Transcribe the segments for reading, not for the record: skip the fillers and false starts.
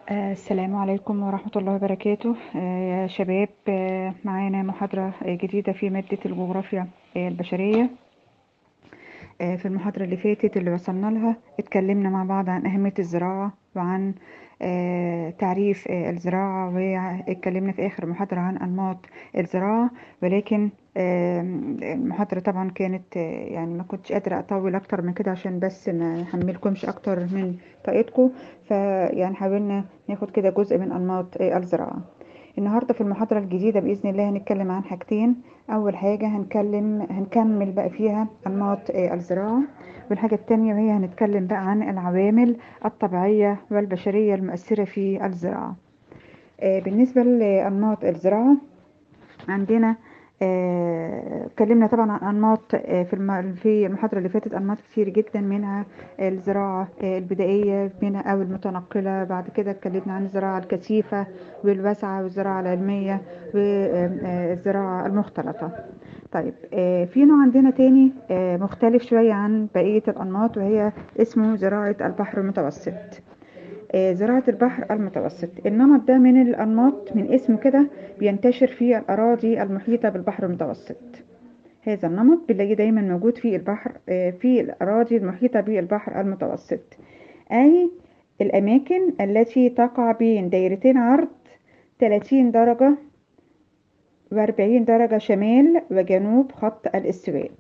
السلام عليكم ورحمة الله وبركاته. يا شباب، معانا محاضرة جديدة في مادة الجغرافيا البشرية. في المحاضرة اللي فاتت اللي وصلنا لها اتكلمنا مع بعض عن أهمية الزراعة وعن تعريف الزراعة، واتكلمنا في آخر محاضرة عن أنماط الزراعة. ولكن المحاضرة طبعا كانت يعني ما كنتش قادرة أطول أكتر من كده عشان بس ما أحملكمش أكتر من طاقتكم. فيعني حاولنا ناخد كده جزء من أنماط الزراعة. النهاردة في المحاضرة الجديدة بإذن الله هنتكلم عن حاجتين. أول حاجة هنكمل بقى فيها أنماط الزراعة، والحاجة التانية وهي هنتكلم بقى عن العوامل الطبيعية والبشرية المؤثرة في الزراعة. بالنسبة لأنماط الزراعة عندنا اتكلمنا طبعا عن انماط في المحاضره اللي فاتت انماط كتير جدا، منها الزراعه البدائيه منها او المتنقله. بعد كده اتكلمنا عن الزراعه الكثيفه والواسعه والزراعه العلميه والزراعه المختلطه. طيب، في نوع عندنا تاني مختلف شويه عن بقيه الانماط، وهي اسمه زراعه البحر المتوسط. زراعة البحر المتوسط، النمط ده من الأنماط من اسمه كده بينتشر في الأراضي المحيطة بالبحر المتوسط. هذا النمط بنلاقيه دايما موجود في البحر، في الأراضي المحيطة بالبحر المتوسط، أي الأماكن التي تقع بين دايرتين عرض 30 درجة و40 درجة شمال وجنوب خط الاستواء.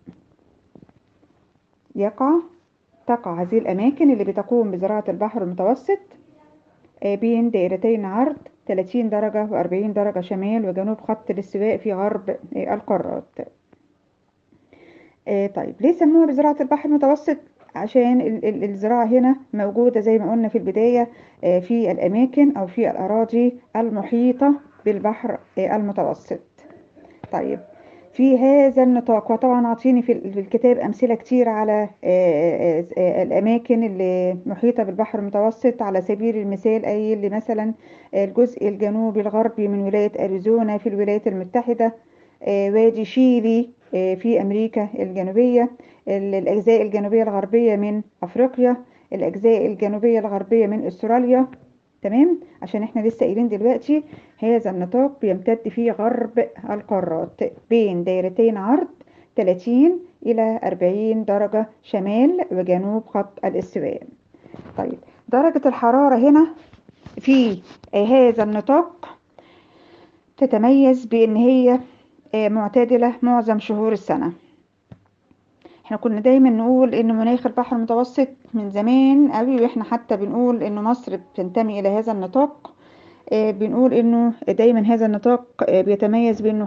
تقع هذه الأماكن اللي بتقوم بزراعة البحر المتوسط بين دائرتين عرض 30 درجة و40 درجة شمال وجنوب خط الاستواء في غرب القارات. طيب، ليه سموها بزراعة البحر المتوسط؟ عشان الزراعة هنا موجودة زي ما قلنا في البداية في الأماكن أو في الأراضي المحيطة بالبحر المتوسط. طيب، في هذا النطاق، وطبعا عاطيني في الكتاب أمثلة كتير على الأماكن اللي محيطة بالبحر المتوسط. على سبيل المثال قايل لي مثلا الجزء الجنوبي الغربي من ولاية أريزونا في الولايات المتحدة، وادي شيلي في أمريكا الجنوبية، الأجزاء الجنوبية الغربية من أفريقيا، الأجزاء الجنوبية الغربية من أستراليا. تمام، عشان احنا لسه قايلين دلوقتي هذا النطاق بيمتد في غرب القارات بين دايرتين عرض 30 إلى 40 درجة شمال وجنوب خط الاستواء. طيب، درجة الحرارة هنا في هذا النطاق تتميز بأن هي معتدلة معظم شهور السنة. احنا كنا دايما نقول ان مناخ البحر المتوسط من زمان قوي، واحنا حتى بنقول ان مصر بتنتمي الى هذا النطاق. بنقول انه دايما هذا النطاق بيتميز بانه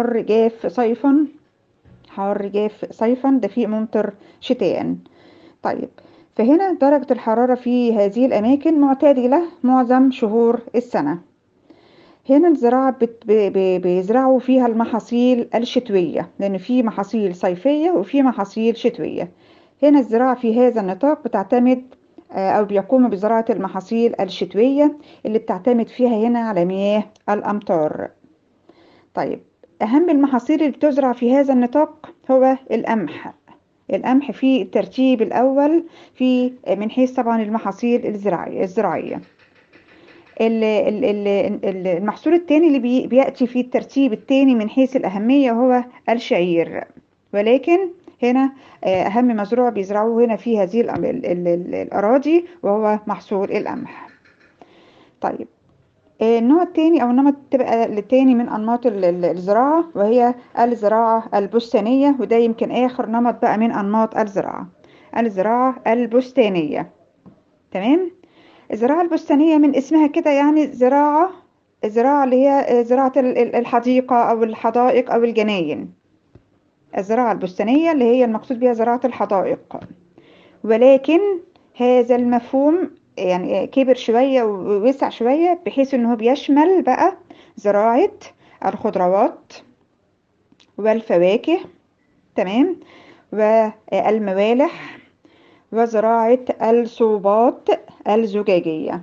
حار جاف صيفا دفيء ممطر شتاء. طيب، فهنا درجة الحرارة في هذه الأماكن معتدلة معظم شهور السنة. هنا الزراعة بيزرعوا فيها المحاصيل الشتوية، لأن في محاصيل صيفية وفي محاصيل شتوية. هنا الزراعة في هذا النطاق بتعتمد أو بيقوموا بزراعة المحاصيل الشتوية اللي بتعتمد فيها هنا على مياه الأمطار. طيب، أهم المحاصيل اللي بتزرع في هذا النطاق هو القمح. القمح في الترتيب الأول في من حيث طبعا المحاصيل الزراعية. المحصول الثاني اللي بيأتي في الترتيب الثاني من حيث الأهمية هو الشعير، ولكن هنا أهم مزروع بيزرعوه هنا في هذه الأراضي وهو محصول القمح. طيب، النوع الثاني أو النمط الثاني من أنماط الزراعة وهي الزراعة البستانية، وده يمكن آخر نمط بقى من أنماط الزراعة البستانية. تمام، الزراعة البستانية من اسمها كده يعني الزراعة اللي هي زراعة الحديقة أو الحدائق أو الجناين. الزراعة البستانية اللي هي المقصود بها زراعة الحدائق، ولكن هذا المفهوم يعني كبر شوية ووسع شوية بحيث انه بيشمل بقى زراعة الخضروات والفواكه، تمام، والموالح وزراعة الصوبات الزجاجية.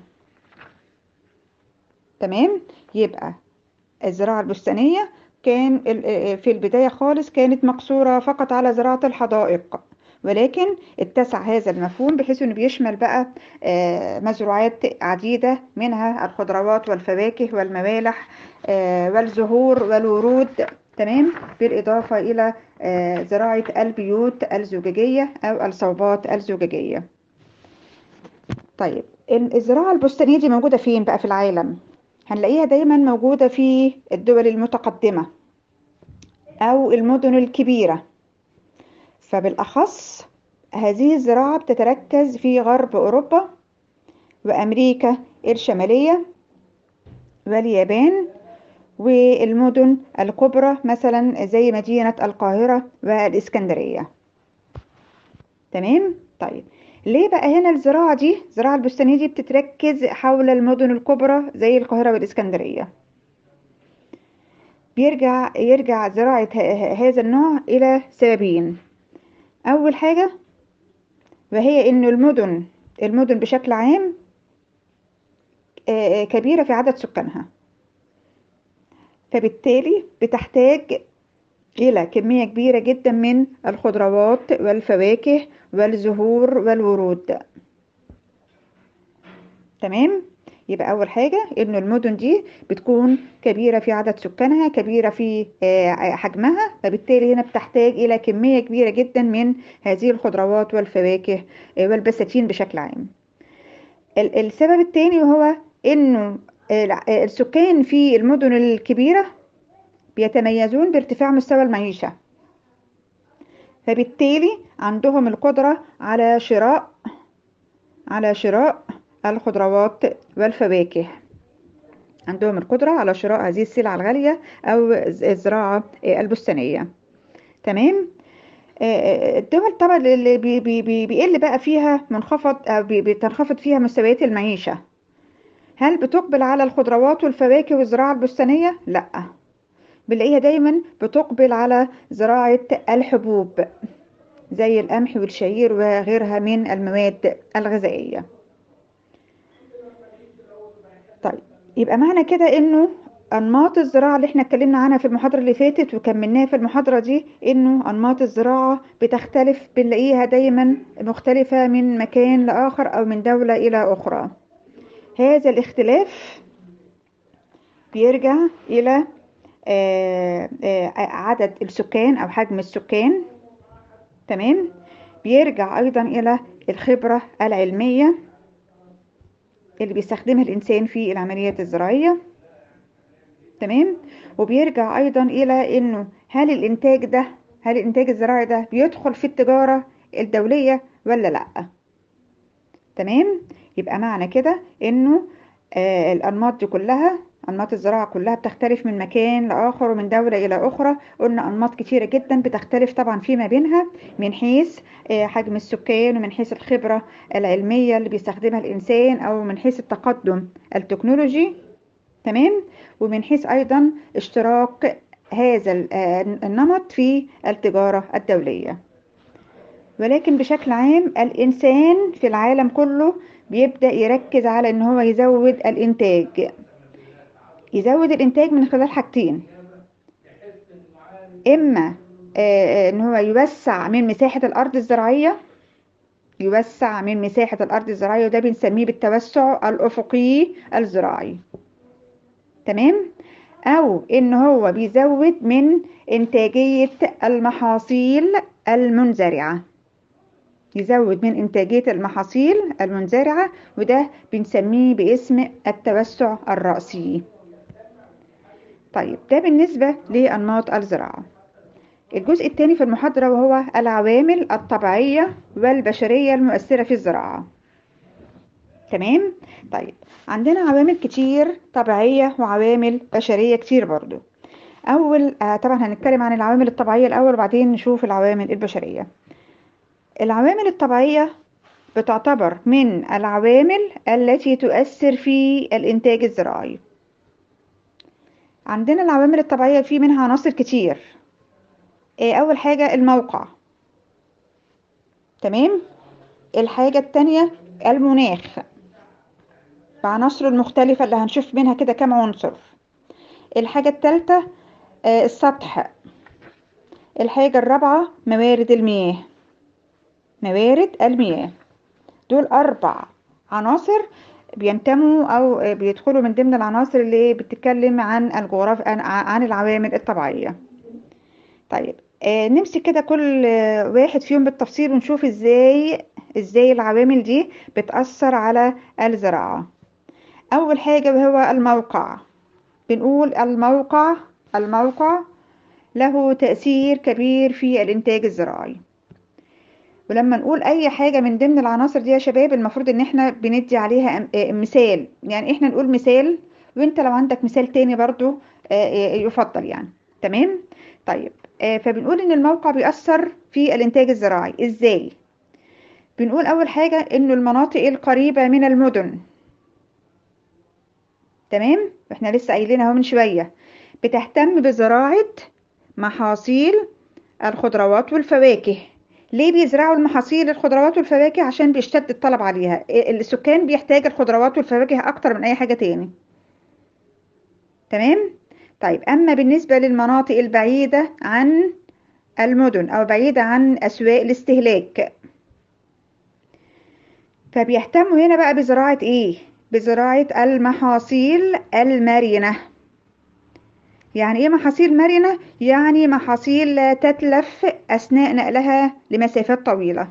تمام، يبقى الزراعة البستانية كان في البداية خالص كانت مقصورة فقط على زراعة الحدائق، ولكن اتسع هذا المفهوم بحيث انه بيشمل بقى مزروعات عديدة، منها الخضروات والفواكه والموالح والزهور والورود. تمام، بالإضافة إلى زراعة البيوت الزجاجية أو الصوبات الزجاجية. طيب الزراعة البستانية دي موجودة فين بقى في العالم؟ هنلاقيها دايما موجودة في الدول المتقدمة أو المدن الكبيرة. فبالأخص هذه الزراعة بتتركز في غرب أوروبا وأمريكا الشمالية واليابان والمدن الكبرى مثلا زي مدينة القاهرة والإسكندرية. تمام. طيب ليه بقى هنا الزراعة دي، الزراعة البستانية دي بتتركز حول المدن الكبرى زي القاهرة والإسكندرية؟ يرجع زراعة هذا النوع إلى سببين. أول حاجة وهي إنه المدن بشكل عام كبيرة في عدد سكانها، فبالتالي بتحتاج إلى كمية كبيرة جدا من الخضروات والفواكه والزهور والورود. تمام. يبقى أول حاجة إنه المدن دي بتكون كبيرة في عدد سكانها، كبيرة في حجمها، فبالتالي هنا بتحتاج إلى كمية كبيرة جدا من هذه الخضروات والفواكه والبساتين بشكل عام. السبب الثاني هو إنه السكان في المدن الكبيرة بيتميزون بارتفاع مستوى المعيشة، فبالتالي عندهم القدرة على شراء الخضروات والفواكه، عندهم القدرة على شراء هذه السلع الغالية أو الزراعة البستانية. تمام. الدول طبعا اللي بيقل بقى فيها بتنخفض فيها مستويات المعيشة، هل بتقبل على الخضروات والفواكه والزراعة البستانية؟ لا، بنلاقيها دايما بتقبل على زراعة الحبوب زي القمح والشعير وغيرها من المواد الغذائية. طيب يبقى معنى كده انه انماط الزراعة اللي احنا اتكلمنا عنها في المحاضرة اللي فاتت وكملناها في المحاضرة دي، انه انماط الزراعة بتختلف، بنلاقيها دايما مختلفة من مكان لآخر او من دولة الى اخرى. هذا الاختلاف بيرجع الى عدد السكان او حجم السكان. تمام. بيرجع ايضا الى الخبرة العلمية اللي بيستخدمها الانسان في العمليات الزراعية. تمام. وبيرجع ايضا الى انه هل الانتاج الزراعي ده بيدخل في التجارة الدولية ولا لا. تمام. يبقى معنى كده انه الانماط دي كلها، انماط الزراعة كلها بتختلف من مكان لاخر ومن دولة الى اخرى. قلنا انماط كتيرة جدا بتختلف طبعا فيما بينها من حيث حجم السكان، ومن حيث الخبرة العلمية اللي بيستخدمها الانسان، او من حيث التقدم التكنولوجي. تمام. ومن حيث ايضا اشتراك هذا النمط في التجارة الدولية. ولكن بشكل عام الانسان في العالم كله بيبدأ يركز على ان هو يزود الانتاج من خلال حاجتين. اما ان هو يوسع من مساحة الارض الزراعية، وده بنسميه بالتوسع الافقي الزراعي. تمام. او ان هو بيزود من انتاجية المحاصيل المنزرعة، وده بنسميه باسم التوسع الرأسي. طيب ده بالنسبة لأنماط الزراعة. الجزء الثاني في المحاضرة وهو العوامل الطبيعية والبشرية المؤثرة في الزراعة. تمام. طيب عندنا عوامل كتير طبيعية وعوامل بشرية كتير برضو. طبعا هنتكلم عن العوامل الطبيعية الأول وبعدين نشوف العوامل البشرية. العوامل الطبيعية بتعتبر من العوامل التي تؤثر في الإنتاج الزراعي. عندنا العوامل الطبيعية في منها عناصر كتير. أول حاجة الموقع. تمام. الحاجة التانية المناخ بعناصره المختلفة اللي هنشوف منها كده كم عنصر. الحاجة الثالثة السطح. الحاجة الرابعة موارد المياه. موارد المياه. دول 4 عناصر بينتموا أو بيدخلوا من ضمن العناصر اللي بتتكلم عن الجغرافيا، عن العوامل الطبيعية. طيب نمسك كده كل واحد فيهم بالتفصيل ونشوف ازاي العوامل دي بتأثر على الزراعة. أول حاجة هو الموقع. بنقول الموقع له تأثير كبير في الإنتاج الزراعي. ولما نقول أي حاجة من ضمن العناصر دي يا شباب، المفروض إن احنا بندي عليها مثال. يعني احنا نقول مثال، وانت لو عندك مثال تاني برضو يفضل يعني. تمام. طيب فبنقول إن الموقع بيأثر في الإنتاج الزراعي إزاي؟ بنقول أول حاجة إنه المناطق القريبة من المدن. تمام. احنا لسه قايلينها اهو من شوية، بتهتم بزراعة محاصيل الخضروات والفواكه. ليه بيزرعوا المحاصيل الخضروات والفواكه؟ عشان بيشتد الطلب عليها، السكان بيحتاج الخضروات والفواكه اكتر من اي حاجة تاني. تمام. طيب اما بالنسبة للمناطق البعيدة عن المدن او بعيدة عن اسواق الاستهلاك، فبيهتموا هنا بقى بزراعة ايه؟ بزراعة المحاصيل المرنة. يعني ايه محاصيل مرنة؟ يعني محاصيل لا تتلف اثناء نقلها لمسافات طويلة.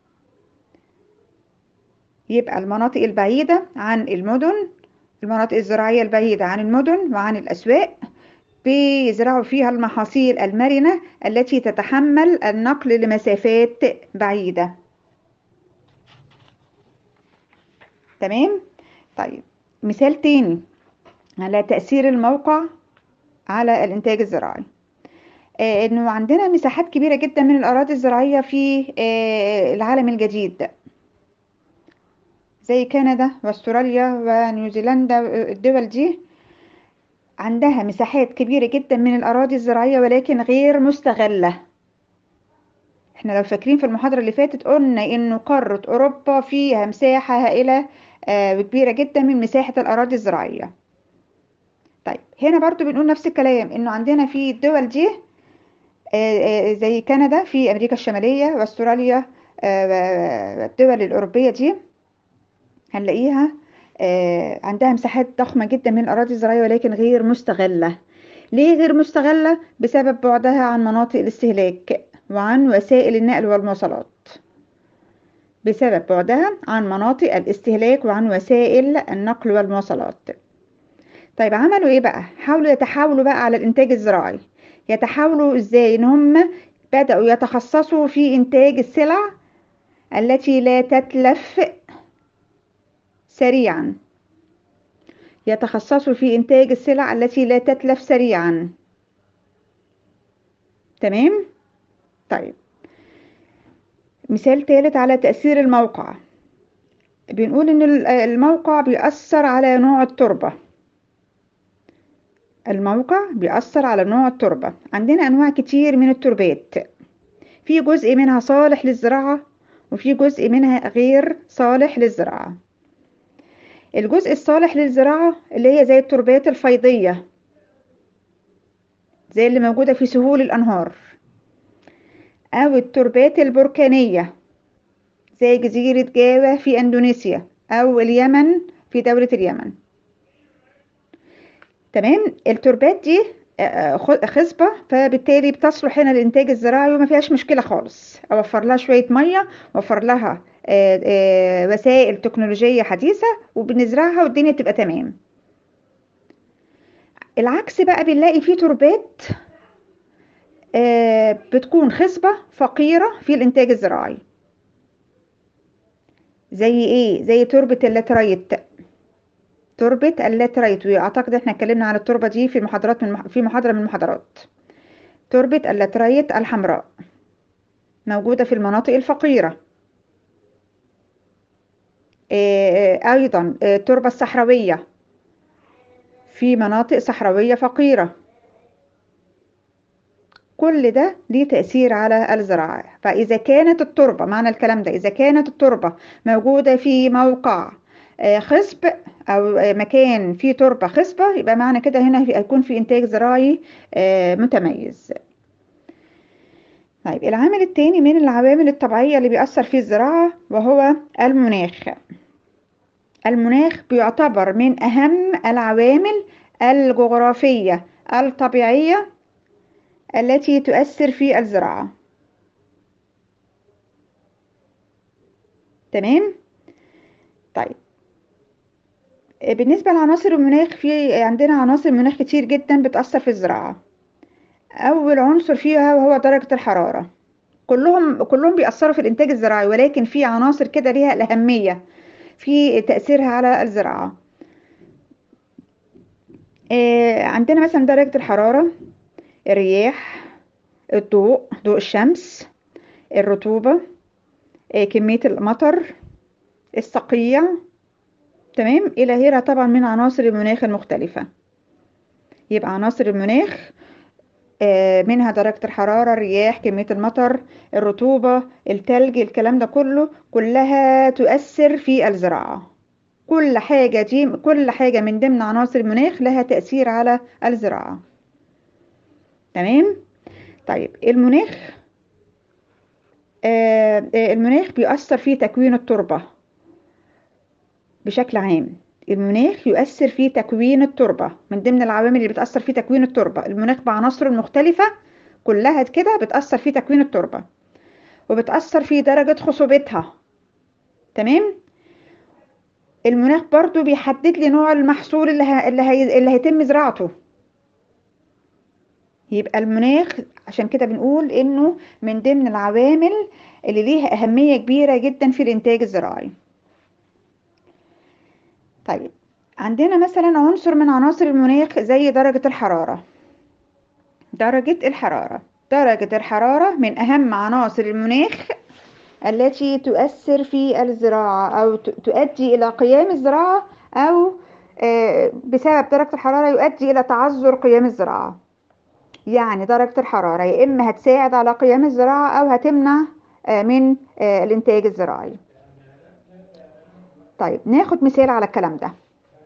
يبقى المناطق البعيدة عن المدن، المناطق الزراعية البعيدة عن المدن وعن الأسواق، بيزرعوا فيها المحاصيل المرنة التي تتحمل النقل لمسافات بعيدة. تمام. طيب مثال تاني على تأثير الموقع على الإنتاج الزراعي، إنه عندنا مساحات كبيرة جدا من الأراضي الزراعية في العالم الجديد، زي كندا واستراليا ونيوزيلندا. الدول دي عندها مساحات كبيرة جدا من الأراضي الزراعية ولكن غير مستغلة. احنا لو فاكرين في المحاضرة اللي فاتت قلنا انه قارة اوروبا فيها مساحة هائلة وكبيرة جدا من مساحة الأراضي الزراعية. طيب هنا برضو بنقول نفس الكلام، انه عندنا في الدول دي زي كندا في أمريكا الشمالية واستراليا، الدول الأوروبية دي هنلاقيها عندها مساحات ضخمة جدا من الأراضي الزراعية ولكن غير مستغلة. ليه غير مستغلة؟ بسبب بعدها عن مناطق الاستهلاك وعن وسائل النقل والمواصلات. بسبب بعدها عن مناطق الاستهلاك وعن وسائل النقل والمواصلات. طيب عملوا ايه بقى؟ حاولوا يتحاولوا بقى على الانتاج الزراعي. يتحاولوا ازاي؟ ان هم بدأوا يتخصصوا في انتاج السلع التي لا تتلف سريعا. يتخصصوا في إنتاج السلع التي لا تتلف سريعا. تمام؟ طيب مثال ثالث على تأثير الموقع. بنقول إن الموقع بيأثر على نوع التربة. الموقع بيأثر على نوع التربة. عندنا أنواع كتير من التربات، في جزء منها صالح للزراعة وفي جزء منها غير صالح للزراعة. الجزء الصالح للزراعة اللي هي زي التربات الفيضية، زي اللي موجودة في سهول الأنهار، أو التربات البركانية زي جزيرة جاوا في أندونيسيا أو اليمن في دولة اليمن. تمام. التربات دي خصبة، فبالتالي بتصلح هنا للإنتاج الزراعي وما فيهاش مشكلة خالص. أوفر لها شوية مية، وفر لها وسائل تكنولوجية حديثة وبنزرعها والدنيا تبقى تمام. العكس بقى بنلاقي فيه تربات بتكون خصبة فقيرة في الإنتاج الزراعي. زي ايه؟ زي تربة اللاترايت. تربة اللاترايت، واعتقد احنا اتكلمنا عن التربة دي في محاضرات في محاضرة من المحاضرات. تربة اللاترايت الحمراء موجودة في المناطق الفقيرة. ايضا التربة الصحراوية في مناطق صحراوية فقيرة. كل ده ليه تأثير على الزراعة. فإذا كانت التربة، معنى الكلام ده، إذا كانت التربة موجودة في موقع خصب أو مكان فيه تربة خصبة، يبقى معنى كده هنا هيكون في إنتاج زراعي متميز. طيب العامل التاني من العوامل الطبيعية اللي بيأثر في الزراعة وهو المناخ. المناخ بيعتبر من أهم العوامل الجغرافية الطبيعية التي تؤثر في الزراعة. تمام. طيب بالنسبة لعناصر المناخ، في عندنا عناصر مناخ كتير جدا بتأثر في الزراعة. أول عنصر فيها وهو درجة الحرارة. كلهم بيأثروا في الإنتاج الزراعي، ولكن في عناصر كده ليها الأهمية في تأثيرها على الزراعة. عندنا مثلا درجة الحرارة، الرياح، ضوء الشمس، الرطوبة، كمية المطر، الصقيع. تمام، إلى غيرها طبعا من عناصر المناخ المختلفة. يبقى عناصر المناخ منها درجة الحرارة، الرياح، كمية المطر، الرطوبة، التلج، الكلام ده كلها تؤثر في الزراعة. كل حاجة من ضمن عناصر المناخ لها تأثير على الزراعة. تمام. طيب المناخ بيؤثر في تكوين التربة بشكل عام. المناخ يؤثر في تكوين التربة، من ضمن العوامل اللي بتأثر في تكوين التربة المناخ بعناصره المختلفة كلها كده بتأثر في تكوين التربة، وبتأثر في درجة خصوبتها. تمام. المناخ برضو بيحدد لي نوع المحصول اللي هيتم زراعته. يبقى المناخ عشان كده بنقول انه من ضمن العوامل اللي ليها أهمية كبيرة جدا في الإنتاج الزراعي. طيب عندنا مثلا عنصر من عناصر المناخ زي درجة الحرارة. درجة الحرارة من أهم عناصر المناخ التي تؤثر في الزراعة أو تؤدي إلى قيام الزراعة، أو بسبب درجة الحرارة يؤدي إلى تعذر قيام الزراعة. يعني درجة الحرارة يا إما هتساعد على قيام الزراعة أو هتمنع من الإنتاج الزراعي. طيب ناخد مثال على الكلام ده.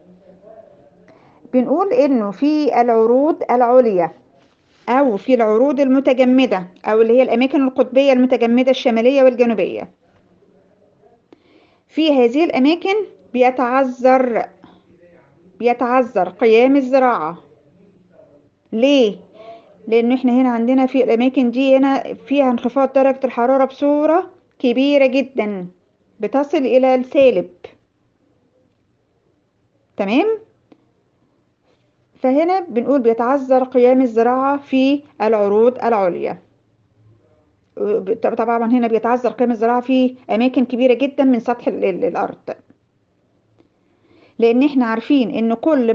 بنقول إنه في العروض العليا أو في العروض المتجمدة، أو اللي هي الأماكن القطبية المتجمدة الشمالية والجنوبية، في هذه الأماكن بيتعذر قيام الزراعة. ليه؟ لأن احنا هنا عندنا في الأماكن دي هنا فيها انخفاض درجة الحرارة بصورة كبيرة جدا، بتصل إلى السالب. تمام؟ فهنا بنقول بيتعذر قيام الزراعة في العروض العليا. طبعا هنا بيتعذر قيام الزراعة في أماكن كبيرة جدا من سطح الأرض، لأن احنا عارفين إن كل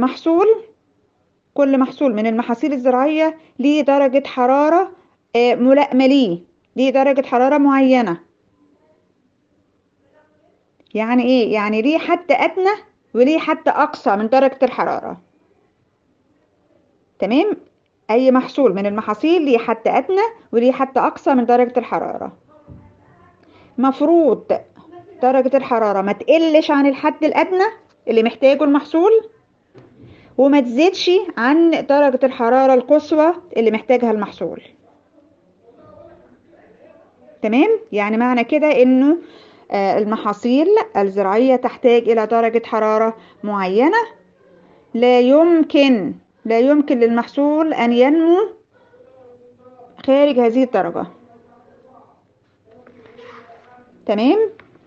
محصول من المحاصيل الزراعية ليه درجة حرارة ملائمة ليه درجة حرارة معينة. يعني ايه؟ يعني ليه حد أدنى وليه حد أقصى من درجة الحرارة. تمام. أي محصول من المحاصيل ليه حد أدنى وليه حد أقصى من درجة الحرارة. مفروض درجة الحرارة ما تقلش عن الحد الأدنى اللي محتاجه المحصول، وما تزيدش عن درجة الحرارة القصوى اللي محتاجها المحصول. تمام. يعني معنى كده انه المحاصيل الزراعية تحتاج الى درجة حرارة معينة. لا يمكن للمحصول ان ينمو خارج هذه الدرجة. تمام.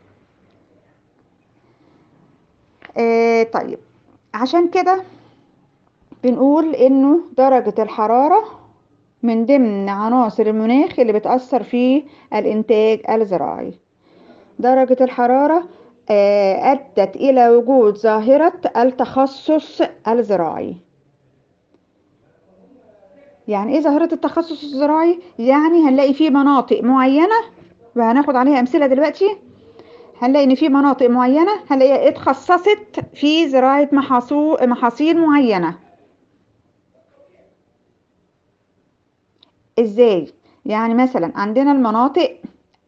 طيب عشان كده بنقول انه درجة الحرارة من ضمن عناصر المناخ اللي بتأثر في الإنتاج الزراعي. درجة الحرارة أدت إلى وجود ظاهرة التخصص الزراعي. يعني إيه ظاهرة التخصص الزراعي؟ يعني هنلاقي في مناطق معينة، وهناخد عليها أمثلة دلوقتي. هنلاقي إن في مناطق معينة هنلاقيها اتخصصت في زراعة محاصيل معينة. إزاي؟ يعني مثلا عندنا المناطق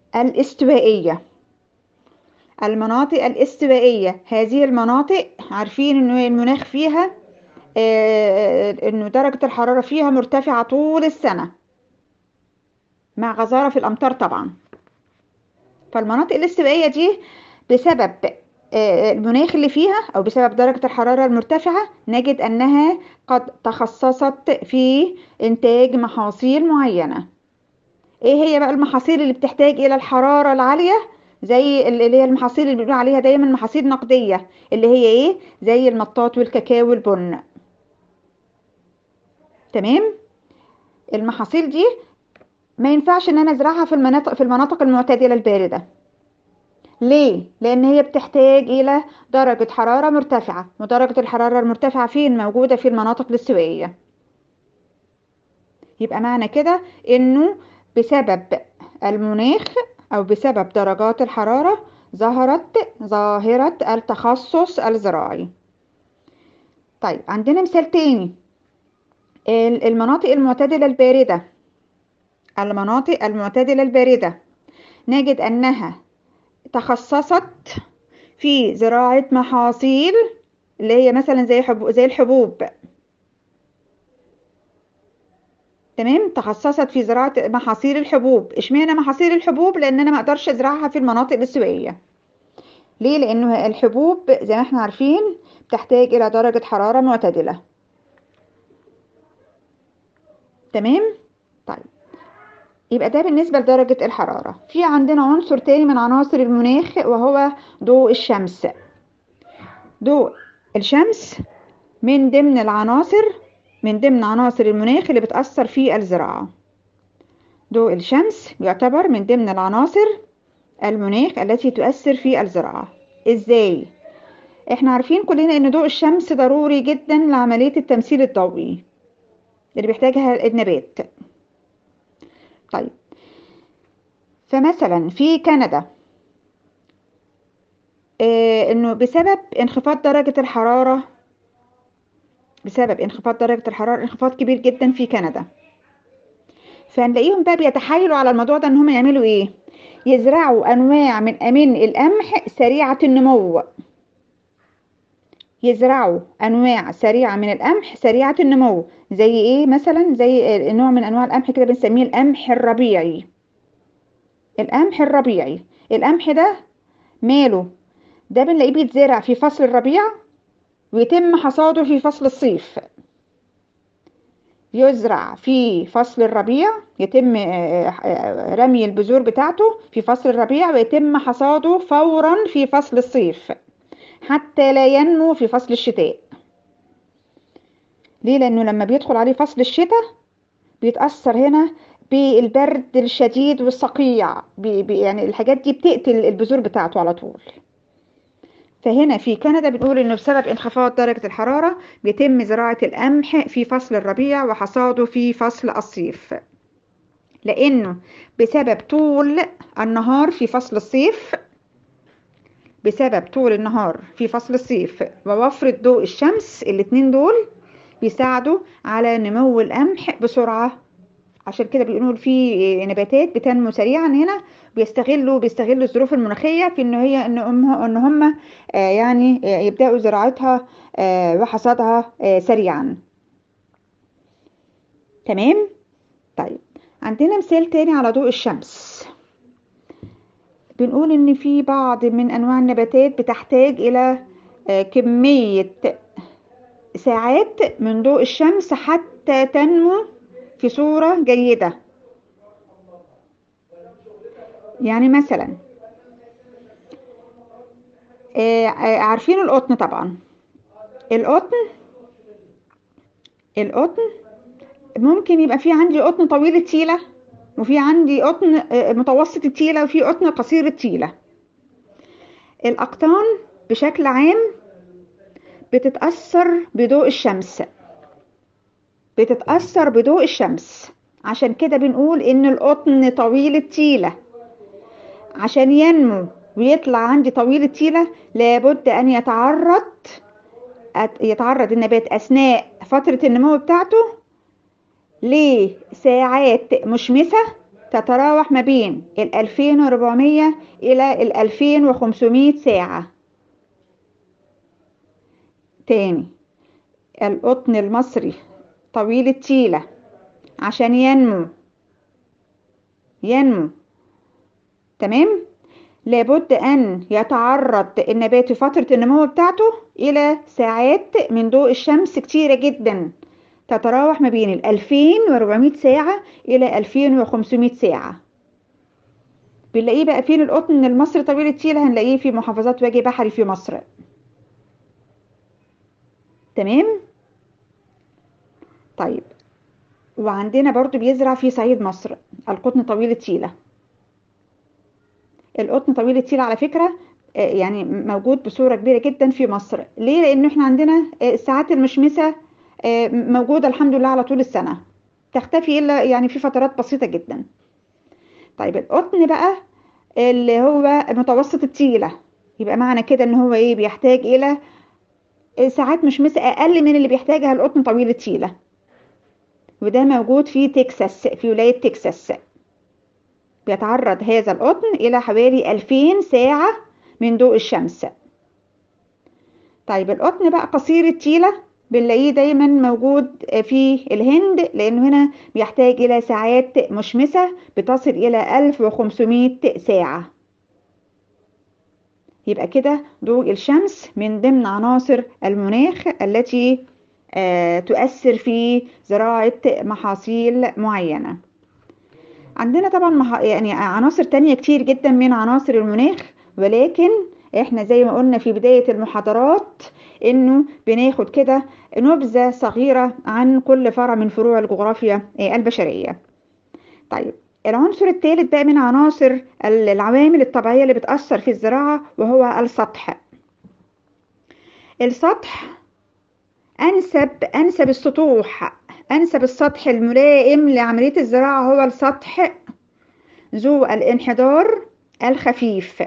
الاستوائية. هذه المناطق عارفين إنه المناخ فيها إنه درجة الحرارة فيها مرتفعة طول السنة، مع غزارة في الأمطار طبعا. فالمناطق الاستوائية دي بسبب المناخ اللي فيها أو بسبب درجة الحرارة المرتفعة نجد أنها قد تخصصت في إنتاج محاصيل معينة. إيه هي بقى المحاصيل اللي بتحتاج إلى الحرارة العالية؟ زي اللي هي المحاصيل اللي بنقول عليها دايما محاصيل نقدية، اللي هي إيه؟ زي المطاط والكاكاو والبن. تمام؟ المحاصيل دي ما ينفعش ان انا ازرعها في المناطق المعتدله البارده. ليه؟ لان هي بتحتاج الى درجه حراره مرتفعه، ودرجه الحراره المرتفعه فين؟ موجوده في المناطق الاستوائيه. يبقى معنى كده انه بسبب المناخ او بسبب درجات الحراره ظهرت ظاهره التخصص الزراعي. طيب عندنا مثال تاني، المناطق المعتدله البارده. المناطق المعتدله البارده نجد انها تخصصت في زراعة محاصيل اللي هي مثلا زي الحبوب. تمام، تخصصت في زراعة محاصيل الحبوب. اشمعنى محاصيل الحبوب؟ لان انا ما اقدرش ازرعها في المناطق الاستوائية. ليه؟ لانه الحبوب زي ما احنا عارفين بتحتاج الى درجة حرارة معتدلة. تمام. طيب يبقى ده بالنسبة لدرجة الحرارة. في عندنا عنصر تاني من عناصر المناخ وهو ضوء الشمس. ضوء الشمس من ضمن عناصر المناخ اللي بتأثر في الزراعة. ضوء الشمس يعتبر من ضمن العناصر المناخ التي تؤثر في الزراعة. ازاي؟ احنا عارفين كلنا ان ضوء الشمس ضروري جدا لعملية التمثيل الضوئي اللي بيحتاجها النبات. طيب فمثلا في كندا انه بسبب انخفاض درجة الحرارة انخفاض كبير جدا في كندا، فهنلاقيهم بقى بيتحايلوا على الموضوع ده ان هم يعملوا ايه؟ يزرعوا انواع من القمح سريعة النمو. يزرعوا انواع سريعة من القمح سريعة النمو. زي ايه مثلا؟ زي نوع من انواع القمح كده بنسميه القمح الربيعي. القمح الربيعي، القمح ده ماله؟ ده بنلاقيه بيتزرع في فصل الربيع ويتم حصاده في فصل الصيف. يزرع في فصل الربيع، يتم رمي البذور بتاعته في فصل الربيع ويتم حصاده فورا في فصل الصيف حتى لا ينمو في فصل الشتاء. ليه؟ لأنه لما بيدخل عليه فصل الشتاء بيتأثر هنا بالبرد الشديد والصقيع، يعني الحاجات دي بتقتل البذور بتاعته على طول. فهنا في كندا بنقول انه بسبب انخفاض درجة الحرارة بيتم زراعة القمح في فصل الربيع وحصاده في فصل الصيف. لانه بسبب طول النهار في فصل الصيف، ووفرة ضوء الشمس، الاتنين دول بيساعدوا على نمو القمح بسرعة. عشان كده بيقولوا في نباتات بتنمو سريعا هنا، بيستغلوا الظروف المناخية في ان هم يعني يبدأوا زراعتها وحصادها سريعا. تمام. طيب عندنا مثال تاني على ضوء الشمس. بنقول ان في بعض من انواع النباتات بتحتاج الى كمية ساعات من ضوء الشمس حتى تنمو في صورة جيدة. يعني مثلا عارفين القطن طبعا. القطن ممكن يبقى في عندي قطن طويل التيلة، وفي عندي قطن متوسط التيلة، وفي قطن قصير التيلة. الأقطان بشكل عام بتتأثر بضوء الشمس. عشان كده بنقول إن القطن طويل التيلة عشان ينمو ويطلع عندي طويل التيلة لابد أن يتعرض النبات أثناء فترة النمو بتاعته لساعات مشمسة تتراوح ما بين 2400 إلى 2500 ساعة. تاني، القطن المصري طويل التيلة عشان ينمو ينمو. تمام. لابد أن يتعرض النبات في فترة النمو بتاعته إلى ساعات من ضوء الشمس كتيرة جدا، تتراوح ما بين 2400 ساعة إلى 2500 ساعة. بنلاقيه بقى فين القطن المصري طويل التيلة؟ هنلاقيه في محافظات وادي بحري في مصر. تمام. طيب، وعندنا برضو بيزرع في صعيد مصر القطن طويل التيلة. القطن طويل التيلة على فكرة يعني موجود بصورة كبيرة جدا في مصر. ليه؟ لأنه احنا عندنا الساعات المشمسة موجودة الحمد لله على طول السنة، تختفي إلا يعني في فترات بسيطة جدا. طيب القطن بقى اللي هو متوسط التيلة، يبقى معنى كده ان هو ايه؟ بيحتاج الى ساعات مشمسة اقل من اللي بيحتاجها القطن طويل التيلة، وده موجود في تكساس، في ولاية تكساس. بيتعرض هذا القطن إلى حوالي 2000 ساعة من ضوء الشمس. طيب القطن بقى قصير التيلة بنلاقيه دايما موجود في الهند، لأنه هنا بيحتاج إلى ساعات مشمسة بتصل إلى 1500 ساعة. يبقى كده ضوء الشمس من ضمن عناصر المناخ التي تؤثر في زراعة محاصيل معينة. عندنا طبعا يعني عناصر تانية كتير جدا من عناصر المناخ، ولكن احنا زي ما قلنا في بداية المحاضرات انه بناخد كده نبذة صغيرة عن كل فرع من فروع الجغرافيا البشرية. طيب العنصر الثالث بقى من عناصر العوامل الطبيعية اللي بتأثر في الزراعة وهو السطح. السطح أنسب السطوح، أنسب السطح الملائم لعملية الزراعة هو السطح ذو الانحدار الخفيف.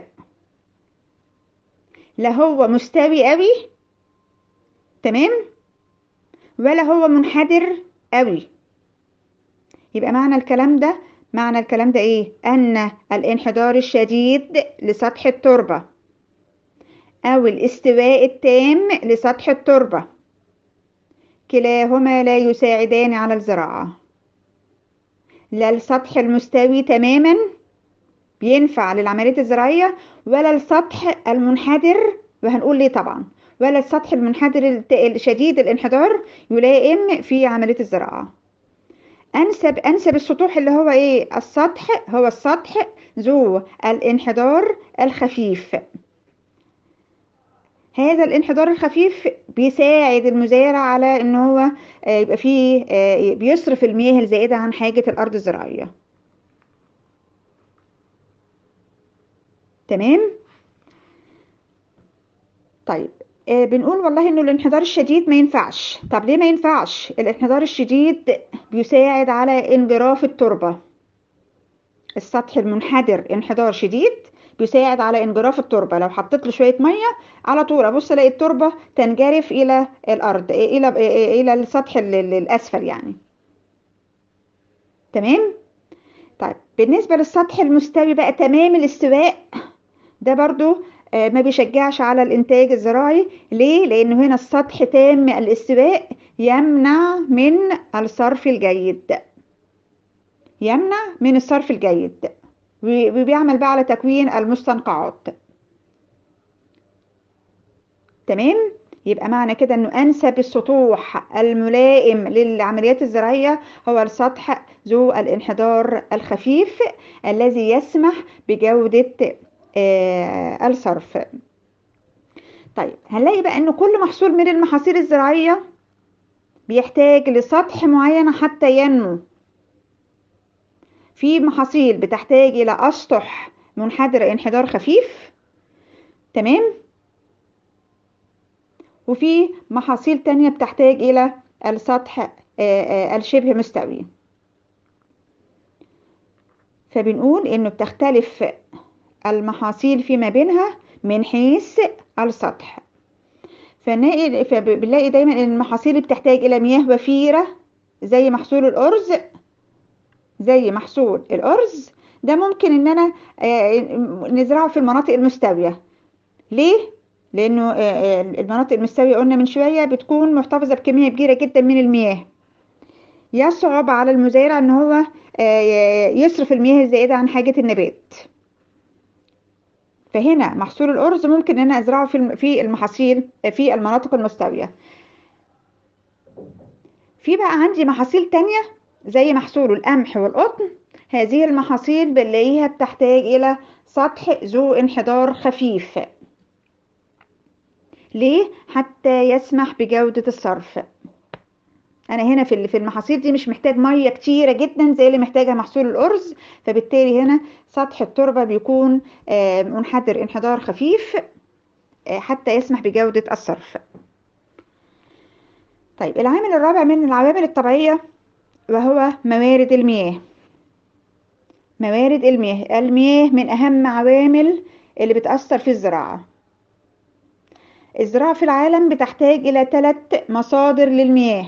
لا هو مستوي قوي، تمام، ولا هو منحدر قوي. يبقى معنى الكلام ده ايه؟ ان الانحدار الشديد لسطح التربة او الاستواء التام لسطح التربة كلاهما لا يساعدان على الزراعة. لا السطح المستوي تماما بينفع للعمليات الزراعية، ولا السطح المنحدر، وهنقول ليه طبعا، ولا السطح المنحدر الشديد الانحدار يلائم في عملية الزراعة. أنسب السطوح اللي هو إيه؟ هو السطح ذو الانحدار الخفيف. هذا الانحدار الخفيف بيساعد المزارع على إن هو يبقى فيه بيصرف المياه الزائدة عن حاجة الأرض الزراعية. تمام؟ طيب بنقول والله انه الانحدار الشديد ما ينفعش. طب ليه ما ينفعش؟ الانحدار الشديد بيساعد على انجراف التربة. السطح المنحدر انحدار شديد بيساعد على انجراف التربة. لو حطيت له شوية مية على طول ابص الاقي التربة تنجرف الى الارض، الى السطح الاسفل يعني. تمام. طيب بالنسبة للسطح المستوي بقى تمام الاستواء، ده برضو ما بيشجعش على الانتاج الزراعي. ليه؟ لانه هنا السطح تام الاستواء يمنع من الصرف الجيد، يمنع من الصرف الجيد، وبيعمل بقى على تكوين المستنقعات. تمام. يبقى معنى كده انه انسب السطوح الملائم للعمليات الزراعية هو السطح ذو الانحدار الخفيف الذي يسمح بجودة الصرف. طيب هنلاقي بقى ان كل محصول من المحاصيل الزراعية بيحتاج لسطح معين حتى ينمو. في محاصيل بتحتاج الى اسطح منحدرة انحدار خفيف، تمام، وفي محاصيل تانية بتحتاج الى السطح الشبه مستوي. فبنقول انه بتختلف المحاصيل فيما بينها من حيث السطح. فبنلاقي دايما ان المحاصيل اللي بتحتاج الى مياه وفيرة زي محصول الارز، ده ممكن ان انا نزرعه في المناطق المستوية. ليه؟ لانه المناطق المستوية قلنا من شوية بتكون محتفظة بكمية كبيرة جدا من المياه. يصعب على المزارع ان هو يصرف المياه الزائدة عن حاجة النبات. فهنا محصول الأرز ممكن ان انا ازرعه في المحاصيل في المناطق المستوية. في بقى عندي محاصيل تانية زي محصول القمح والقطن. هذه المحاصيل بنلاقيها بتحتاج إلى سطح ذو انحدار خفيف. ليه؟ حتى يسمح بجودة الصرف. أنا هنا في المحاصيل دي مش محتاج مية كتيرة جدا زي اللي محتاجها محصول الأرز، فبالتالي هنا سطح التربة بيكون منحدر انحدار خفيف حتى يسمح بجودة الصرف. طيب العامل الرابع من العوامل الطبيعية وهو موارد المياه. موارد المياه، المياه من أهم عوامل اللي بتأثر في الزراعة. الزراعة في العالم بتحتاج إلى 3 مصادر للمياه.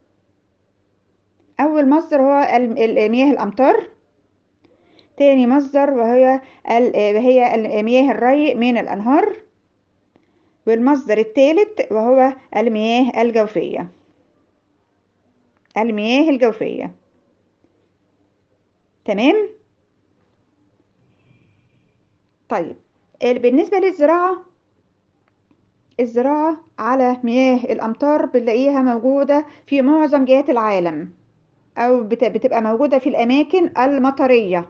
أول مصدر هو مياه الأمطار. تاني مصدر وهي مياه الري من الأنهار. والمصدر الثالث وهو المياه الجوفية. المياه الجوفية. تمام؟ طيب بالنسبة للزراعة، الزراعة على مياه الأمطار بنلاقيها موجودة في معظم جهات العالم، أو بتبقى موجودة في الأماكن المطرية.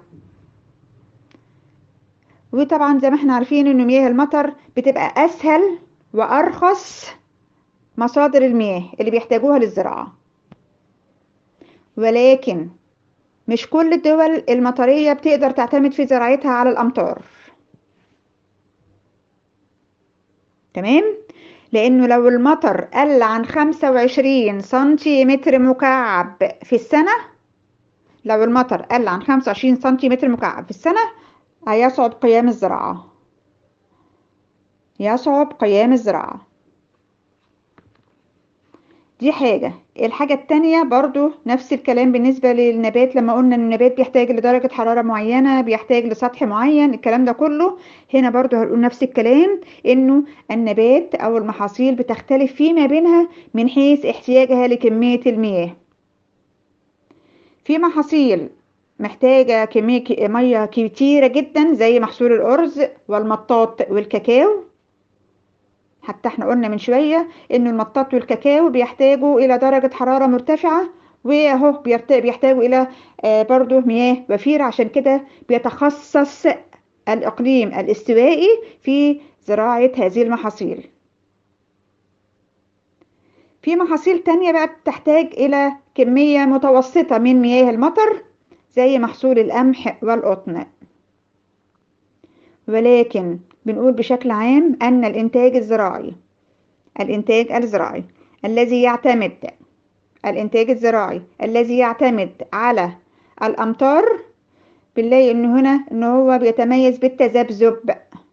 وطبعا زي ما احنا عارفين إن مياه المطر بتبقى أسهل وأرخص مصادر المياه اللي بيحتاجوها للزراعة. ولكن مش كل الدول المطرية بتقدر تعتمد في زراعتها على الأمطار. تمام؟ لأنه لو المطر قل عن 25 سنتيمتر مكعب في السنة، لو المطر قل عن 25 سنتيمتر مكعب في السنة هيصعب قيام الزراعة. يصعب قيام الزراعة. دي حاجة. الحاجة التانية برضو نفس الكلام بالنسبة للنبات. لما قلنا ان النبات بيحتاج لدرجة حرارة معينة، بيحتاج لسطح معين، الكلام ده كله هنا برضو هنقول نفس الكلام، انه النبات او المحاصيل بتختلف فيما بينها من حيث احتياجها لكمية المياه. في محاصيل محتاجة كمية مية كتيرة جدا زي محصول الأرز والمطاط والكاكاو. حتى احنا قلنا من شوية ان المطاط والكاكاو بيحتاجوا الى درجة حرارة مرتفعة، واهو بيحتاجوا الى برضو مياه وفيرة. عشان كده بيتخصص الاقليم الاستوائي في زراعة هذه المحاصيل. في محاصيل تانية بقى بتحتاج الى كمية متوسطة من مياه المطر زي محصول القمح والقطن. ولكن بنقول بشكل عام ان الانتاج الزراعي الذي يعتمد الإنتاج الزراعي الذي يعتمد على الأمطار، بنلاقي إنه هنا إن هو بيتميز بالتذبذب.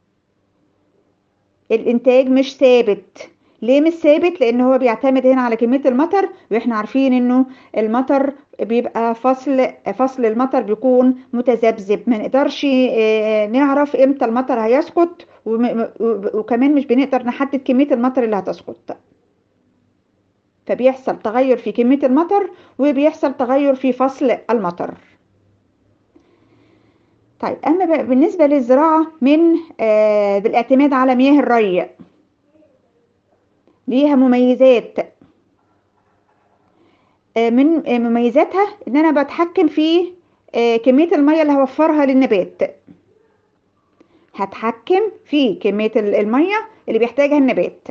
الإنتاج مش ثابت. ليه مش ثابت؟ لأن هو بيعتمد هنا على كمية المطر، وإحنا عارفين إنه المطر بيبقى فصل المطر بيكون متذبذب. ما نقدرش نعرف إمتى المطر هيسقط، وكمان مش بنقدر نحدد كمية المطر اللي هتسقط. فبيحصل تغير في كمية المطر وبيحصل تغير في فصل المطر. طيب أما بالنسبة للزراعة من بالاعتماد على مياه الري، ليها مميزات. من مميزاتها إن أنا بتحكم في كمية المية اللي هوفرها للنبات. هتحكم في كمية المية اللي بيحتاجها النبات.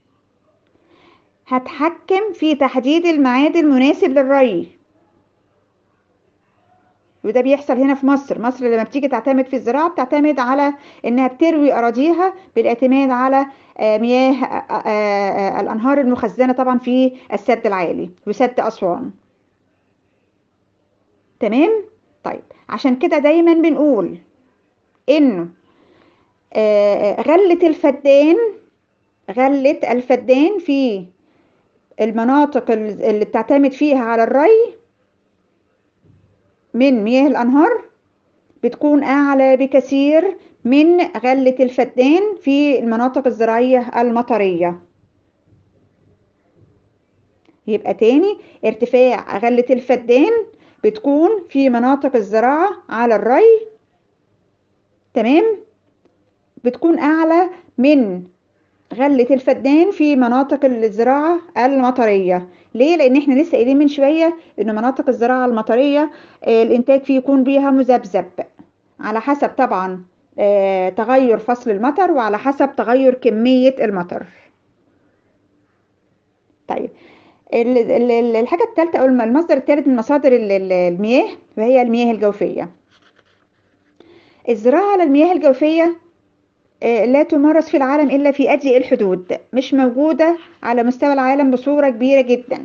هتحكم في تحديد الميعاد المناسب للري. وده بيحصل هنا في مصر. مصر لما بتيجي تعتمد في الزراعة بتعتمد على انها بتروي اراضيها بالاعتماد على مياه الانهار المخزنة طبعا في السد العالي وسد اسوان. تمام. طيب عشان كده دايما بنقول انه غلة الفدان في المناطق اللي بتعتمد فيها على الري من مياه الانهار بتكون أعلى بكثير من غلة الفدان في المناطق الزراعية المطرية. يبقى تاني، ارتفاع غلة الفدان بتكون في مناطق الزراعة على الري، تمام، بتكون أعلى من غلة الفدان في مناطق الزراعة المطرية. ليه؟ لأن احنا لسه قايلين من شوية إن مناطق الزراعة المطرية الإنتاج فيه يكون بيها مذبذب، على حسب طبعا تغير فصل المطر وعلى حسب تغير كمية المطر. طيب، الحاجة الثالثة أو المصدر الثالث من مصادر المياه وهي المياه الجوفية. الزراعة على المياه الجوفية لا تمارس في العالم إلا في أضيق الحدود، مش موجودة على مستوى العالم بصورة كبيرة جدا،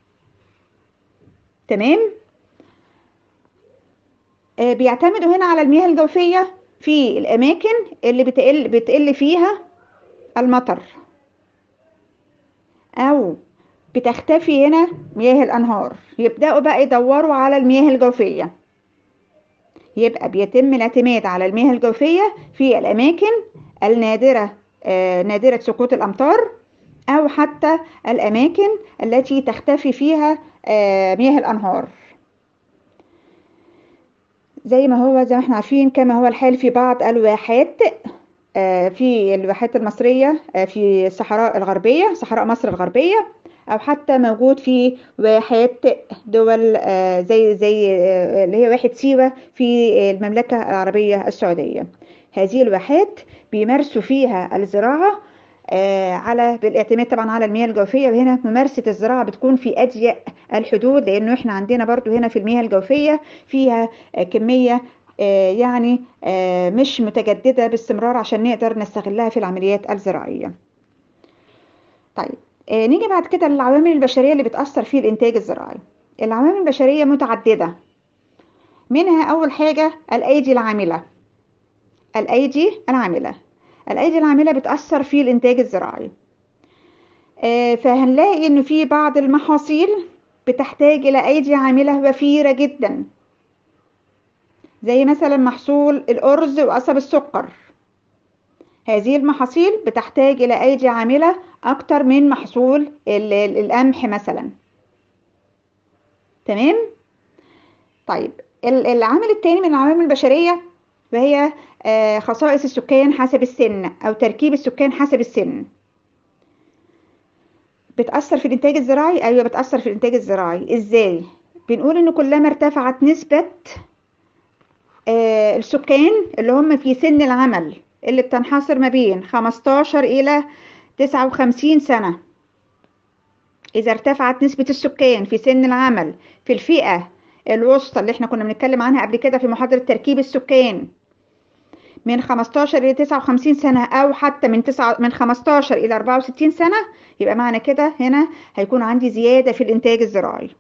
تمام. بيعتمدوا هنا على المياه الجوفية في الأماكن اللي بتقل فيها المطر، أو بتختفي هنا مياه الأنهار، يبدأوا بقى يدوروا على المياه الجوفية. يبقى بيتم الاعتماد على المياه الجوفية في الأماكن النادرة، نادرة سقوط الأمطار، أو حتى الأماكن التي تختفي فيها مياه الأنهار، زي ما احنا عارفين، كما هو الحال في بعض الواحات، في الواحات المصرية في الصحراء الغربية، صحراء مصر الغربية، أو حتى موجود في واحات دول زي اللي هي واحة سيوة في المملكة العربية السعودية. هذه الواحات بيمارسوا فيها الزراعة بالاعتماد طبعا على المياه الجوفية. وهنا ممارسة الزراعة بتكون في أضيق الحدود، لأنه احنا عندنا برضو هنا في المياه الجوفية فيها كمية يعني مش متجددة باستمرار عشان نقدر نستغلها في العمليات الزراعية. طيب، نيجي بعد كده للعوامل البشرية اللي بتأثر في الإنتاج الزراعي. العوامل البشرية متعددة، منها أول حاجة الأيدي العاملة. الأيدي العاملة بتأثر في الإنتاج الزراعي. فهنلاقي إنه في بعض المحاصيل بتحتاج إلى أيدي عاملة وفيرة جدا، زي مثلا محصول الأرز وقصب السكر. هذه المحاصيل بتحتاج إلى أيدي عاملة أكتر من محصول القمح مثلا، تمام. طيب، العامل الثاني من العوامل البشرية وهي خصائص السكان حسب السن، أو تركيب السكان حسب السن. بتأثر في الإنتاج الزراعي؟ أيوة بتأثر في الإنتاج الزراعي. إزاي؟ بنقول إن كلما ارتفعت نسبة السكان اللي هم في سن العمل، اللي بتنحصر ما بين 15 إلى 59 سنة، إذا ارتفعت نسبة السكان في سن العمل في الفئة الوسطى اللي احنا كنا بنتكلم عنها قبل كده في محاضرة تركيب السكان، من 15 إلى 59 سنة، أو حتى من 15 إلى 64 سنة، يبقى معنى كده هنا هيكون عندي زيادة في الإنتاج الزراعي.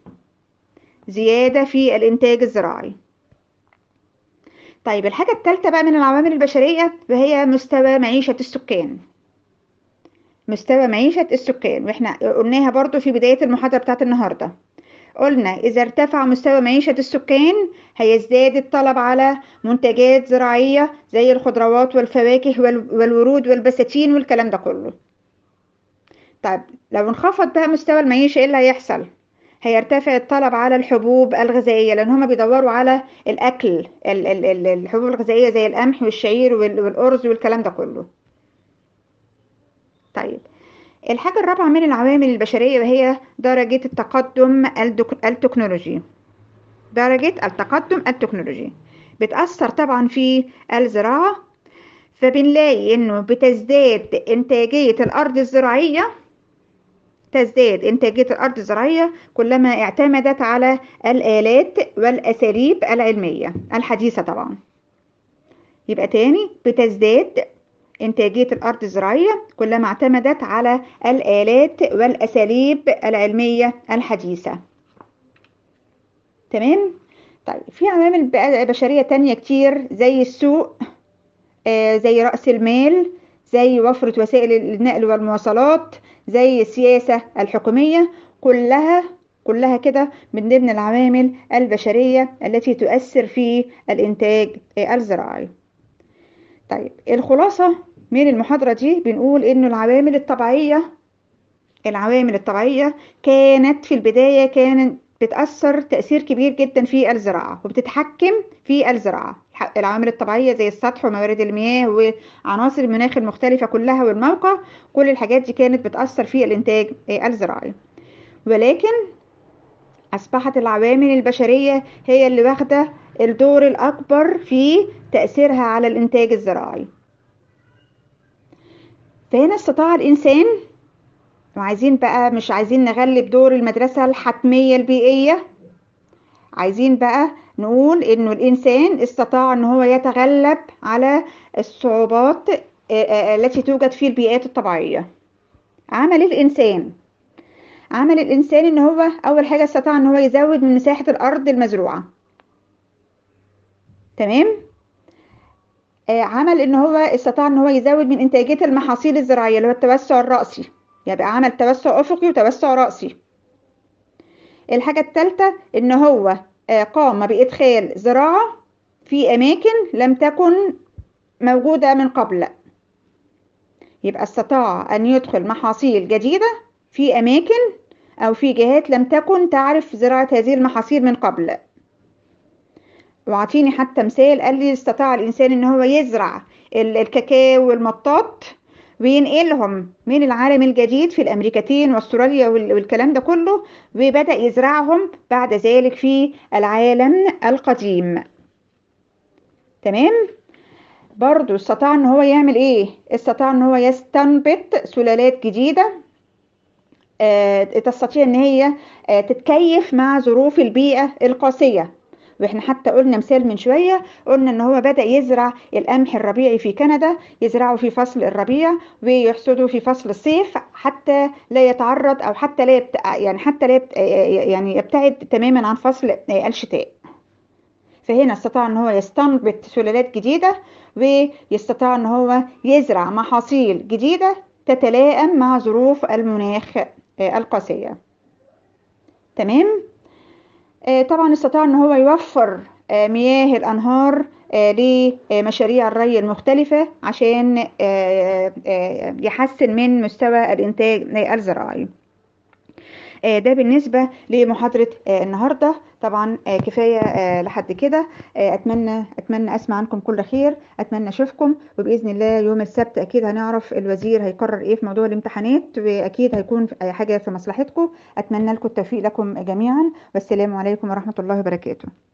طيب، الحاجة الثالثة بقى من العوامل البشرية وهي مستوى معيشة السكان. واحنا قلناها برضو في بداية المحاضرة بتاعت النهاردة. قلنا إذا ارتفع مستوى معيشة السكان هيزداد الطلب على منتجات زراعية زي الخضروات والفواكه والورود والبساتين والكلام ده كله. طيب، لو انخفض بقى مستوى المعيشة ايه اللي هيحصل؟ هيرتفع الطلب على الحبوب الغذائية، لأن هما بيدوروا على الأكل، الحبوب الغذائية زي القمح والشعير والأرز والكلام ده كله. طيب، الحاجة الرابعة من العوامل البشرية وهي درجة التقدم التكنولوجي. بتأثر طبعا في الزراعة، فبنلاقي انه تزداد انتاجية الأرض الزراعية كلما اعتمدت على الآلات والأساليب العلمية الحديثة طبعا. يبقى تاني، بتزداد إنتاجية الأرض الزراعية كلما اعتمدت على الآلات والأساليب العلمية الحديثة، تمام. طيب، في عوامل بشرية تانية كتير زي السوق، زي رأس المال، زي وفرة وسائل النقل والمواصلات، زي السياسة الحكومية، كلها كده من ضمن العوامل البشرية التي تؤثر في الإنتاج الزراعي. طيب، الخلاصة من المحاضرة دي بنقول إنه العوامل الطبيعية العوامل الطبيعية كانت في البداية كانت بتأثر تأثير كبير جدا في الزراعة وبتتحكم في الزراعة. العوامل الطبيعية زي السطح وموارد المياه وعناصر المناخ المختلفة كلها والموقع، كل الحاجات دي كانت بتأثر في الإنتاج الزراعي. ولكن أصبحت العوامل البشرية هي اللي واخدة الدور الأكبر في تأثيرها على الإنتاج الزراعي. فهنا استطاع الإنسان، وعايزين بقى مش عايزين نغلب دور المدرسة الحتمية البيئية، عايزين بقى نقول إنه الإنسان استطاع إن هو يتغلب على الصعوبات التي توجد في البيئات الطبيعية. عمل الإنسان عمل الإنسان إن هو أول حاجة استطاع إن هو يزود من مساحة الأرض المزروعة. تمام. عمل إن هو استطاع إن هو يزود من إنتاجية المحاصيل الزراعية اللي هو التوسع الرأسي، يبقى عمل توسع أفقي وتوسع رأسي. الحاجة الثالثة إن هو قام بإدخال زراعة في أماكن لم تكن موجودة من قبل، يبقى استطاع أن يدخل محاصيل جديدة في أماكن أو في جهات لم تكن تعرف زراعة هذه المحاصيل من قبل. وعطيني حتى مثال، قال لي استطاع الإنسان إن هو يزرع الكاكاو والمطاط وينقلهم من العالم الجديد في الأمريكتين واستراليا والكلام ده كله، وبدأ يزرعهم بعد ذلك في العالم القديم. تمام. برضو استطاع ان هو يعمل ايه؟ استطاع ان هو يستنبط سلالات جديدة تستطيع ان هي تتكيف مع ظروف البيئة القاسية. واحنا حتى قلنا مثال من شوية، قلنا ان هو بدأ يزرع القمح الربيعي في كندا، يزرعه في فصل الربيع ويحصده في فصل الصيف حتى لا يتعرض او حتى لا يعني يبتعد تماما عن فصل الشتاء. فهنا استطاع ان هو يستنبط سلالات جديدة ويستطيع ان هو يزرع محاصيل جديدة تتلائم مع ظروف المناخ القاسية. تمام. طبعا استطاع ان هو يوفر مياه الانهار لمشاريع الري المختلفة عشان يحسن من مستوى الانتاج الزراعي. ده بالنسبة لمحاضرة النهاردة. طبعا كفاية لحد كده. أتمنى أسمع عنكم كل خير، أتمنى أشوفكم، وبإذن الله يوم السبت أكيد هنعرف الوزير هيقرر إيه في موضوع الامتحانات، وأكيد هيكون حاجة في مصلحتكم. أتمنى لكم التوفيق لكم جميعا، والسلام عليكم ورحمة الله وبركاته.